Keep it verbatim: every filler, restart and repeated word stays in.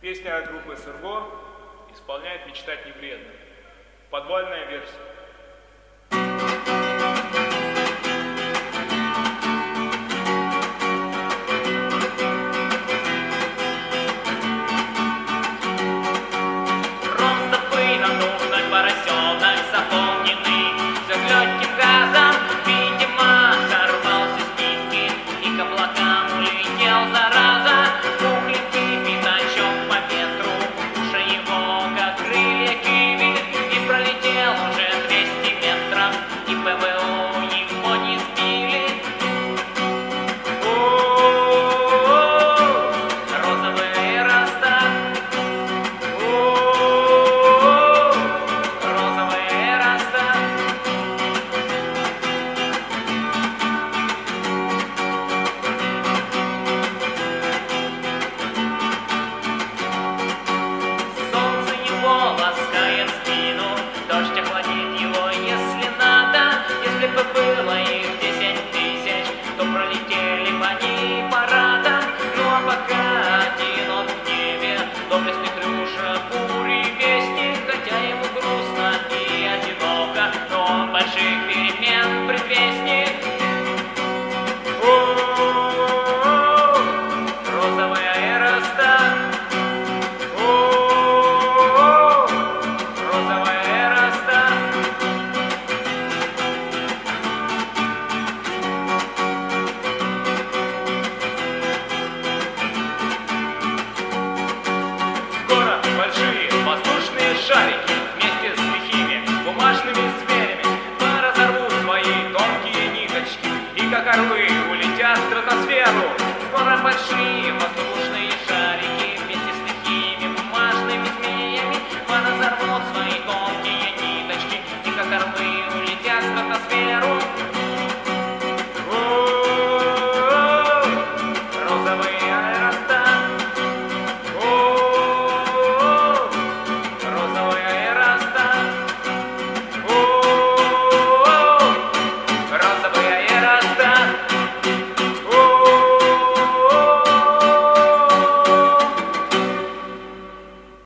Песня от группы Сурго исполняет «Мечтать не вредно». Подвальная версия. Шарики вместе с лихими бумажными зверями поразорвут свои тонкие ниточки и как орлы улетят в стратосферу. Скоро большие воздушные